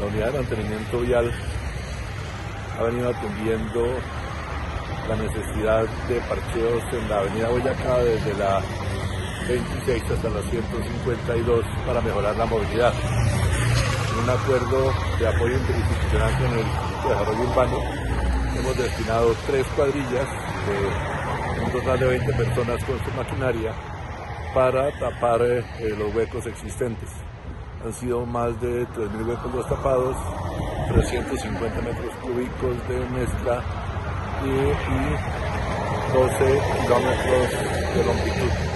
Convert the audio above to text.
La unidad de mantenimiento vial ha venido atendiendo la necesidad de parcheos en la avenida Boyacá desde la 26 hasta la 152 para mejorar la movilidad. En un acuerdo de apoyo interinstitucional con el Instituto de Desarrollo Urbano, hemos destinado 3 cuadrillas de un total de 20 personas con su maquinaria para tapar los huecos existentes. Han sido más de 3.000 huecos los tapados, 350 metros cúbicos de mezcla y 12 kilómetros de longitud.